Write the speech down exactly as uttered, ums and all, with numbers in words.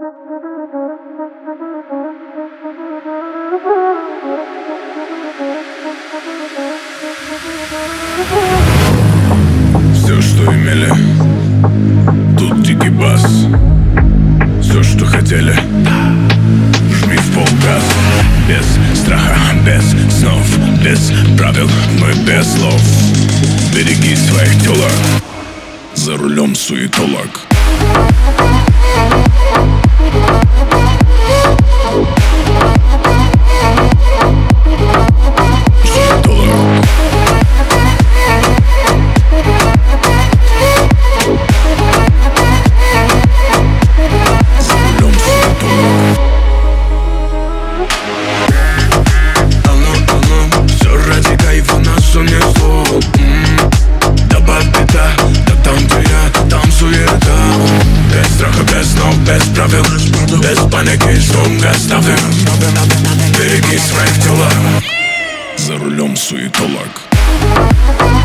Все, что имели, тут дикий бас. Все, что хотели, жми в полгаз. Без страха, без снов, без правил, мы без слов. Береги своих телок, за рулем суетолог. Без правил, без паники, шум оставим. Береги своих телок, за рулем суетолог.